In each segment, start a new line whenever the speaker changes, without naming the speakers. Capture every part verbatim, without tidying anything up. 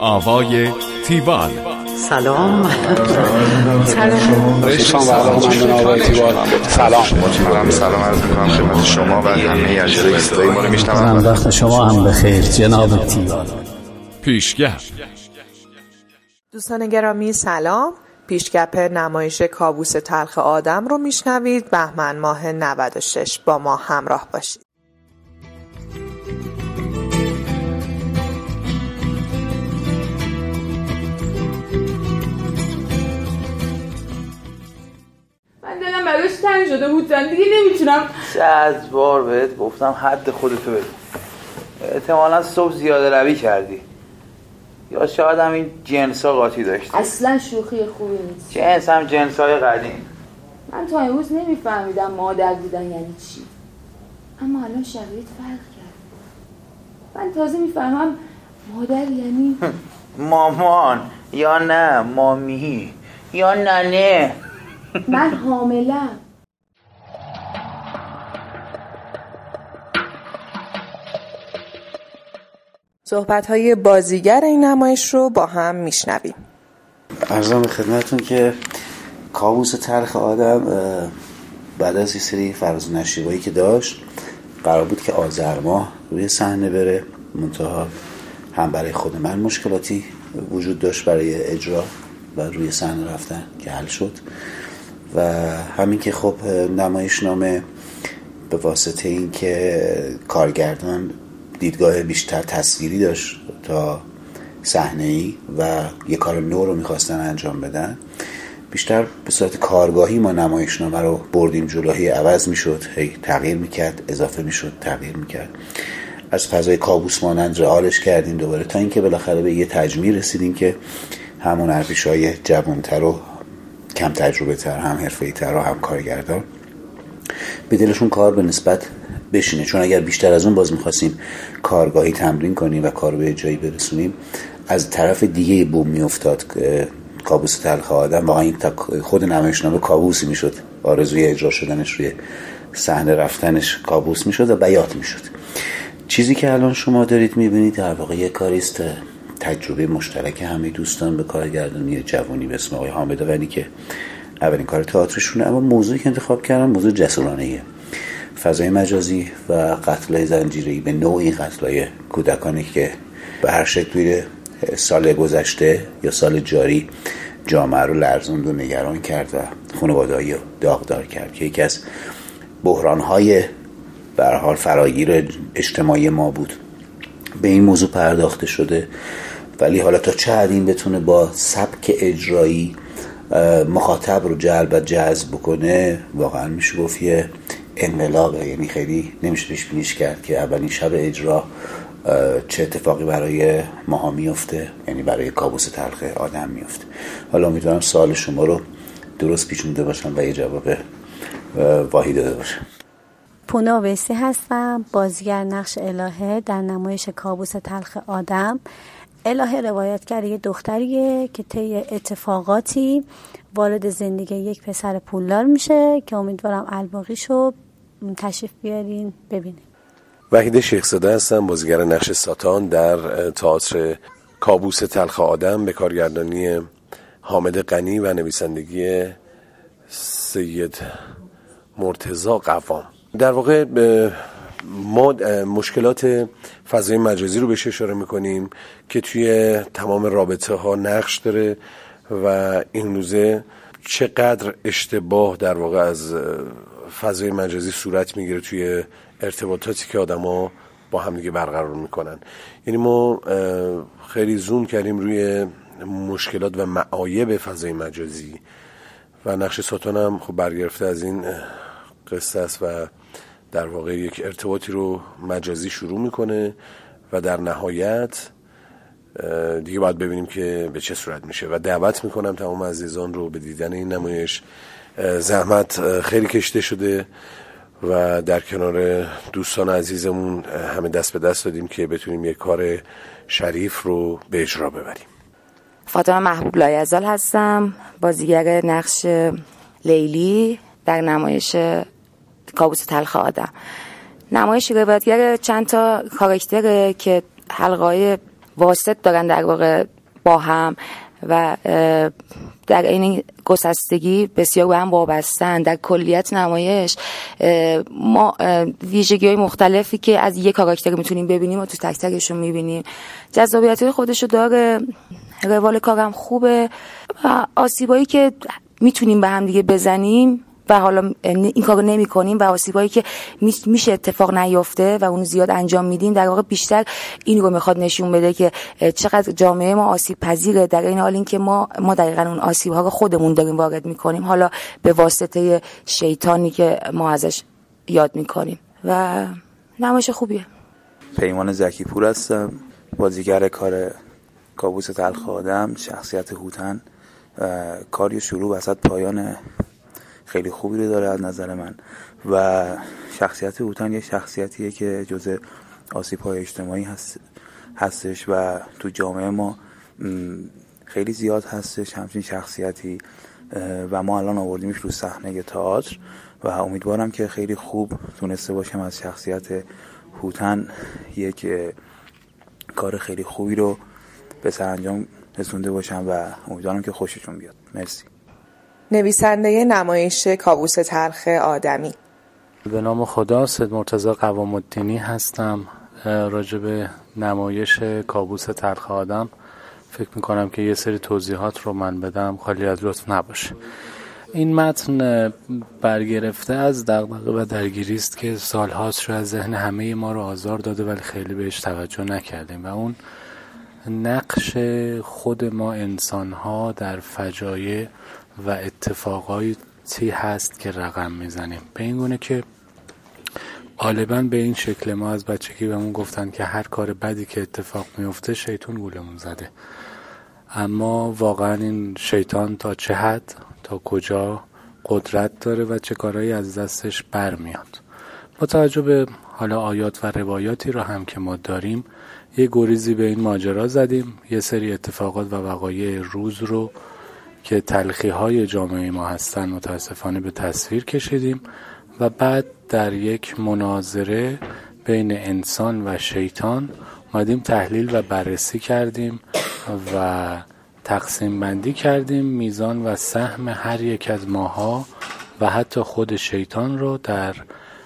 آوای تیوال.
سلام.
سلام.
سلام. سلام عرض می‌کنم خدمت شما و همه اجرای صدای ما رو میشنوند.
وقت شما هم بخیر جناب تیوال.
پیشگپ.
دوستان گرامی سلام. پیشگپ نمایش کابوس تلخ آدم رو میشنوید. بهمن ماه نود و شش. با ما همراه باشید.
من دلم براش تنگ شده بود، دیگه نمیتونم.
صد بار بهت گفتم حد خودتو بده. احتمالا صبح زیاده روی کردی، یا شاید هم این جنس ها قاطی داشتی.
اصلا شوخی خوبی نیست.
جنس هم جنس های قدیم.
من تا امروز نمیفهمیدم مادر بودن یعنی چی، اما الان شرایط فرق کرد. من تازه میفهمم مادر یعنی
مامان یا نه مامی یا ننه.
من حاملم.
صحبت‌های بازیگر این نمایش رو با هم میشنویم.
عرضم به خدمتتون که کابوس تلخ آدم بعد از این سری فراز و نشیبایی که داشت قرار بود که آذر ماه روی صحنه بره، منتها هم برای خود من مشکلاتی وجود داشت برای اجرا و روی صحنه رفتن که حل شد و همین که خب نمایشنامه به واسطه این که کارگردان دیدگاه بیشتر تصویری داشت تا صحنه‌ای و یه کار نو رو میخواستن انجام بدن، بیشتر به صورت کارگاهی ما نمایشنامه رو بردیم جلوی، عوض میشد، هی تغییر میکرد، اضافه میشد، تغییر میکرد، از فضای کابوس مانند رئالش کردیم دوباره تا اینکه بالاخره به یه تجمیع رسیدیم که همون هنرپیشه‌های جوان‌تر و کم تجربه تر، هم حرفه‌ای تر و هم کارگردان به دلشون کار به نسبت بشینه. چون اگر بیشتر از اون باز میخواستیم کارگاهی تمرین کنیم و کار به جایی برسونیم، از طرف دیگه بوم میافتاد کابوس تلخ آدم. واقعا این خود نمایشنامه کابوسی میشد، آرزوی اجرا شدنش روی صحنه رفتنش کابوس میشد و بیات میشد. چیزی که الان شما دارید میبینید در واقع یک کاریست تجربه مشترک همه دوستان به کارگردانی جوانی به اسم آقای حامد غنی که اولین کار تئاترشونه، اما موضوعی که انتخاب کردم موضوع جسورانه‌ایه. فضای مجازی و قتل‌های زنجیره‌ای به نوعی قتل‌های کودکانی که به هر شکلی سال گذشته یا سال جاری جامعه رو لرزوند و نگران کرد و خانواده‌ای رو داغدار کرد که یکی از بحران‌های به هر حال فراگیر اجتماعی ما بود. به این موضوع پرداخته شده، ولی حالا تا چه حد این بتونه با سبک اجرایی مخاطب رو جلب و جذب بکنه واقعا میشه گفت یه انقلابه. یعنی خیلی نمیشه پیش بینیش کرد که اولین شب اجرا چه اتفاقی برای ماها میفته، یعنی برای کابوس تلخ آدم میفته. حالا امیدوارم سوال شما رو درست پیچونده باشم و یه جواب واحد داده باشم.
پونا ویسی هستم، بازیگر نقش الهه در نمایش کابوس تلخ آدم. الهه روایتگر یه دختریه که طی اتفاقاتی وارد زندگی یک پسر پولدار میشه که امیدوارم الباقیشو تشریف بیارین ببینین.
وحید شیخزاده هستم، بازیگر نقش ساتان در تئاتر کابوس تلخ آدم به کارگردانی حامد غنی و نویسندگی سید مرتضی قوام. در واقع ما مشکلات فضای مجازی رو بهش اشاره میکنیم که توی تمام رابطه ها نقش داره و این روزه چقدر اشتباه در واقع از فضای مجازی صورت میگیره توی ارتباطاتی که آدم ها با هم دیگه برقرار میکنن. یعنی ما خیلی زوم کردیم روی مشکلات و معایب فضای مجازی و نقش ساتان هم خب برگرفته از این قصه است و در واقع یک ارتباطی رو مجازی شروع میکنه و در نهایت دیگه باید ببینیم که به چه صورت میشه و دعوت میکنم تمام عزیزان رو به دیدن این نمایش. زحمت خیلی کشیده شده و در کنار دوستان عزیزمون همه دست به دست دادیم که بتونیم یک کار شریف رو به اجرا ببریم.
فاطمه محبوب لایزال هستم، بازیگر نقش لیلی در نمایش کابوس تلخ آدم. نمایش روایتگر چند تا کاراکتره که حلقه‌های واسط دارن در واقع با هم و در این گسستگی بسیار به هم وابستن. در کلیت نمایش ما ویژگی‌های مختلفی که از یک کاراکتر میتونیم ببینیم و تو تک تکشون میبینیم. جذابیت‌های خودشو داره، روال کارم خوبه و آسیبایی که میتونیم به هم دیگه بزنیم و حالا این کارو نمی کنیم و آسیبایی که میشه اتفاق نیفته و اون زیاد انجام میدیم، در واقع بیشتر این رو میخواد نشون بده که چقدر جامعه ما آسیب پذیره، در این حال این که ما ما دقیقاً اون آسیب ها رو خودمون داریم وارد میکنیم، حالا به واسطه شیطانی که ما ازش یاد میکنیم و نمایش خوبیه.
پیمان زکی پور هستم، بازیگر کار کابوس تلخ آدم، شخصیت هوتن. کاری شروع وسط پایان خیلی خوبی رو داره از نظر من و شخصیت هوتن یه شخصیتیه که جزء آسیب‌های اجتماعی هست هستش و تو جامعه ما خیلی زیاد هستش همچین شخصیتی و ما الان آوردیمش رو صحنه تئاتر و امیدوارم که خیلی خوب تونسته باشم از شخصیت هوتن یک کار خیلی خوبی رو به سرانجام رسونده باشم و امیدوارم که خوششون بیاد. مرسی.
نویسنده نمایش کابوس تلخ آدمی.
به نام خدا، سید مرتضی قوام الدینی هستم. راجع به نمایش کابوس تلخ آدم فکر میکنم که یه سری توضیحات رو من بدم خالی از لطف نباشه. این متن برگرفته از دغدغه و درگیری است که سالهاست رو از ذهن همه ما رو آزار داده ولی خیلی بهش توجه نکردیم و اون نقش خود ما انسان‌ها در فجایع و اتفاقاتی هست که رقم میزنیم. به این گونه که غالباً به این شکل ما از بچگی بهمون گفتن که هر کار بدی که اتفاق میفته شیطان گولمون زده، اما واقعاً این شیطان تا چه حد، تا کجا قدرت داره و چه کارهایی از دستش برمیاد. با توجه به حالا آیات و روایاتی رو هم که ما داریم یه گریزی به این ماجرا زدیم، یه سری اتفاقات و وقایع روز رو که تلخی‌های جامعه ما هستن متاسفانه به تصویر کشیدیم و بعد در یک مناظره بین انسان و شیطان اومدیم تحلیل و بررسی کردیم و تقسیم بندی کردیم میزان و سهم هر یک از ماها و حتی خود شیطان رو در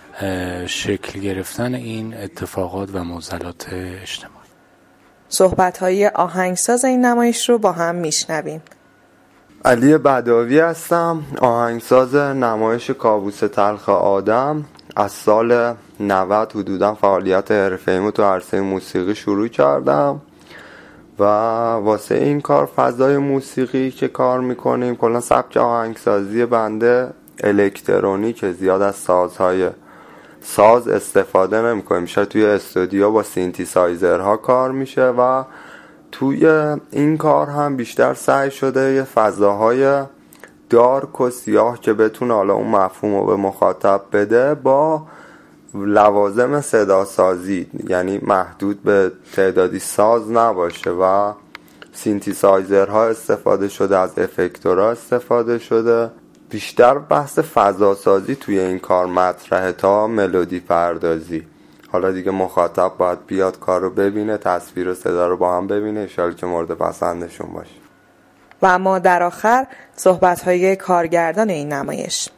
شکل گرفتن این اتفاقات و معضلات اجتماعی.
صحبت‌های آهنگساز این نمایش رو با هم میشنویم.
علی بداوی هستم، آهنگساز نمایش کابوس تلخ آدم. از سال نود حدودا فعالیت حرفه‌ایمو تو عرصه موسیقی شروع کردم و واسه این کار فضای موسیقی که کار میکنیم کلا سبک آهنگسازی بنده الکترونیک، زیاد از سازهای ساز استفاده نمیکنیم، میشه توی استودیو با سینتی سایزرها کار میشه و توی این کار هم بیشتر سعی شده یه فضاهای دارک و سیاه که بتونه حالا اون مفهوم رو به مخاطب بده با لوازم صدا سازی، یعنی محدود به تعدادی ساز نباشه و سینتی سایزرها استفاده شده، از افکتورها استفاده شده. بیشتر بحث فضا سازی توی این کار مطرحه تا ملودی پردازی. حالا دیگه مخاطب باید بیاد کار رو ببینه، تصویر و صدا رو با هم ببینه، انشالله که مورد پسندشون باشه.
و اما در آخر صحبت‌های کارگردان این نمایش.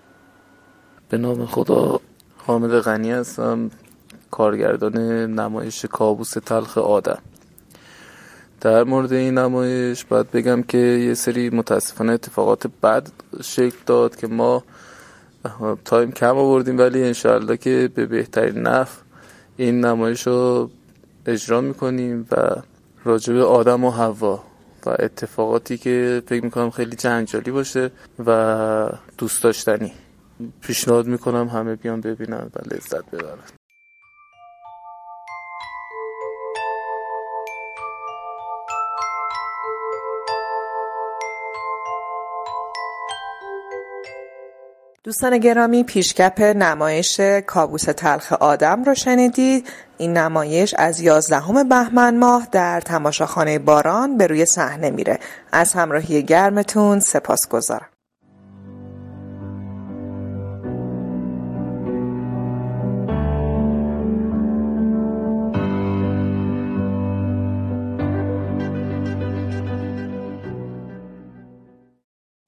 به نام خدا، حامد غنی هستم، کارگردان نمایش کابوس تلخ آدم. در مورد این نمایش باید بگم که یه سری متاسفانه اتفاقات بد شکل داد که ما تایم کم آوردیم، ولی انشاءالله که به بهترین نحو این نمایش رو اجرا میکنیم و راجع به آدم و حوا و اتفاقاتی که فکر میکنم خیلی جنجالی باشه و دوست داشتنی، پیشنهاد میکنم همه بیان ببینن و لذت ببرن.
دوستان گرامی، پیشکپ نمایش کابوس تلخ آدم رو شنیدید. این نمایش از یازدهم بهمن ماه در تماشاخانه باران به روی صحنه میره. از همراهی گرمتون سپاسگزارم.